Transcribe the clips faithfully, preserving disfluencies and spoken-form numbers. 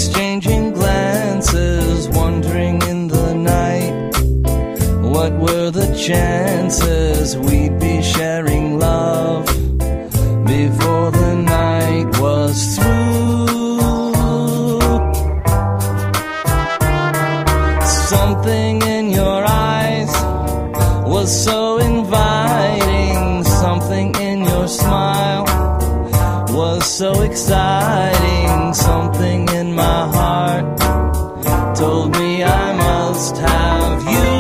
exchanging glances, wondering in the night, what were the chances we'd be sharing love before the night was through. Something in your eyes was so inviting, something in your smile was so exciting, something in my heart told me I must have you.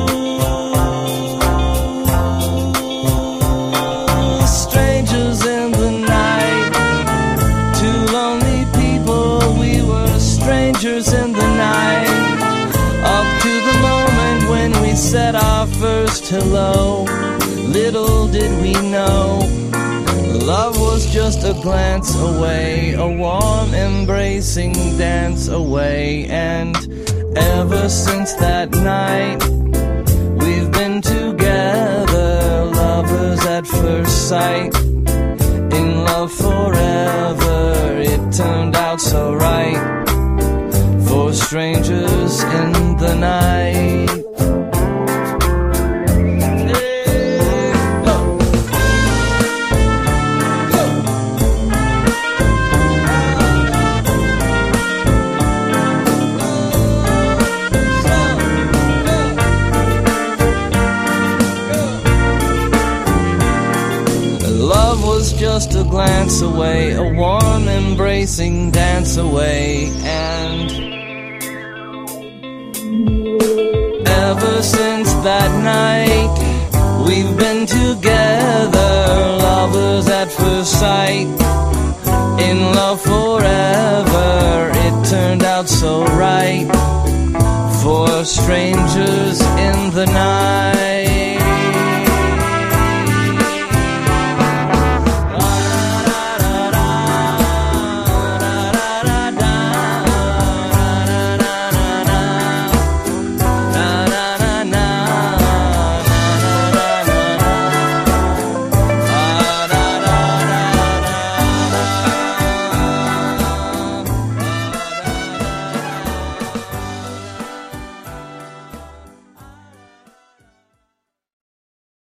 Strangers in the night, two lonely people, we were strangers in the night, up to the moment when we said our first hello. Little did we know, love was just a glance away, a warm embracing dance away. And ever since that night, we've been together, lovers at first sight, in love forever. It turned out so right for strangers in the night. Just a glance away, a warm embracing dance away. And ever since that night, we've been together, lovers at first sight, in love forever. It turned out so right for strangers in the night.